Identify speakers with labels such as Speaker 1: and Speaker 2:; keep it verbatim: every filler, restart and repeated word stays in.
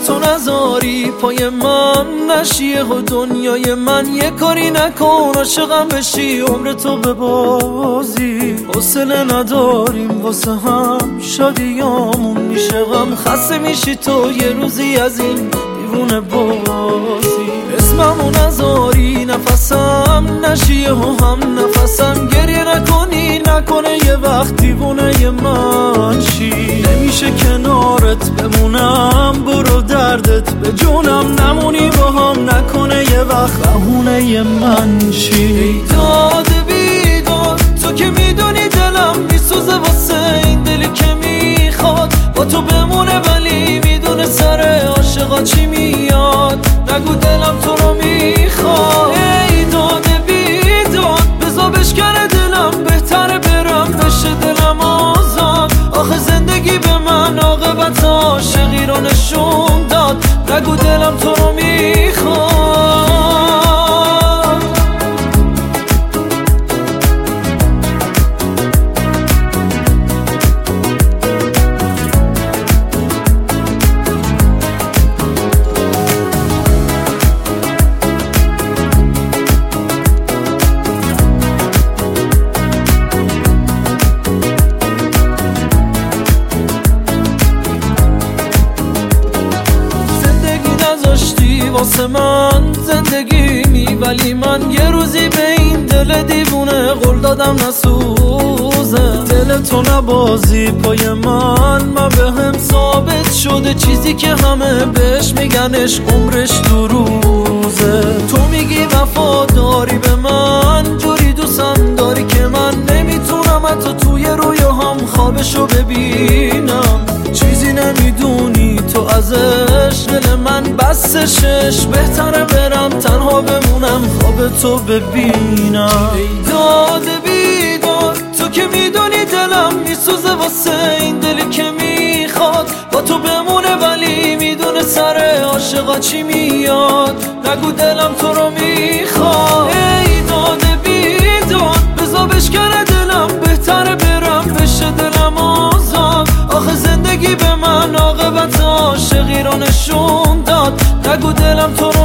Speaker 1: تو نذاری پای من نشیه و دنیای من یه کاری نکن عاشقم بشی عمر تو به بازی حوصله نداریم واسه هم شادیامون میشه غم خسته میشی تو یه روزی از این دیوونه بازی اسممو نذاری نفسم نشیه و هم نفسم گریه نکنی نکنه یه وقت دیوونه من شی نمیشه کنارت بمونم برو دردت به جونم نمونی با هم نکنه یه وقت بهونه من شی ای داد بیداد تو که میدونی دلم میسوزه واسه این دلی که میخواد با تو بمونه ولی میدونه سر عاشقا چی میاد نگو دلم تو رو میخواد ای داد بیداد بزا بشکنه دلم بهتره برم بشه دلم آزاد آخه زندگی به من عاقبت عاشقی رو نشون داد نگو دلم تو رو میخواد واسه من زندگی می ولی من یه روزی به این دل دیوونه قول دادم نسوزه دل تو نبازی پای من من به هم ثابت شده چیزی که همه بهش میگنش عمرش دو روزه تو میگی وفاداری به من جوری دوستم داری که من نمیتونم حتی توی رویاهام خوابشو ببینم چیزی نمیدونی تو ازش دل من بستشش بهتره برم تنها بمونم خواب تو ببینم ای داد بیداد تو که میدونی دلم میسوزه واسه این دلی که میخواد با تو بمونه ولی میدونه سر عاشقا چی میاد نگو دلم تو رو میخواد ای داد بیداد بزا بشکنه دلم بهتره برم بشه دلم آزاد آخه زندگی به من عاقبت عاشقی رو نشون داد نگو دلم تو